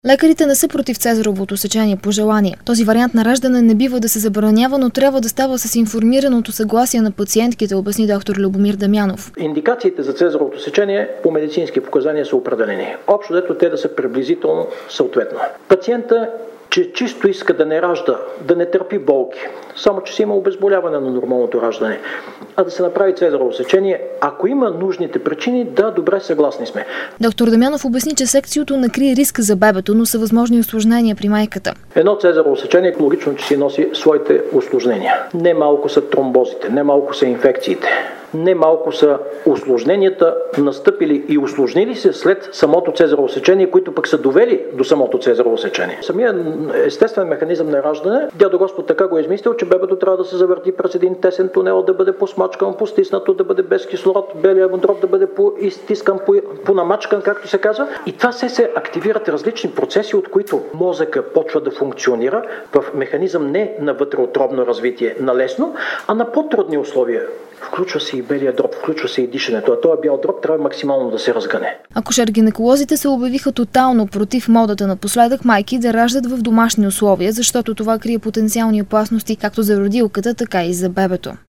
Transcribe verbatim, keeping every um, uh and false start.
Лекарите не са против цезаровото сечение по желание. Този вариант на раждане не бива да се забранява, но трябва да става с информираното съгласие на пациентките, обясни доктор Любомир Дамянов. Индикациите за цезаровото сечение по медицински показания са определени. Общо дето те да са приблизително съответно. Пациента, че чисто иска да не ражда, да не търпи болки, само че си има обезболяване на нормалното раждане, а да се направи цезарово сечение, ако има нужните причини, да, добре, съгласни сме. Доктор Дамянов обясни, че секциото не крие риск за бебето, но са възможни усложнения при майката. Едно цезарово сечение логично, че си носи своите усложнения. Не малко са тромбозите, не малко са инфекциите. Не малко са усложненията, настъпили и усложнили се след самото цезарово сечение, които пък са довели до самото цезарово сечение. Самият естествен механизъм на раждане, дядо Господ така го е измислил, че бебето трябва да се завърти през един тесен тунел, да бъде посмачкан, постиснато, да бъде без кислород, белия му дроб да бъде поизтискан, понамачкан, както се казва. И това се се активират различни процеси, от които мозъка почва да функционира в механизъм не на вътреутробно развитие на лесно, а на по-трудни условия. Включва се и белия дроб, включва се и дишането, а този бял дроб трябва максимално да се разгъне. Акушер-гинеколозите се обявиха тотално против модата напоследък майки да раждат в домашни условия, защото това крие потенциални опасности както за родилката, така и за бебето.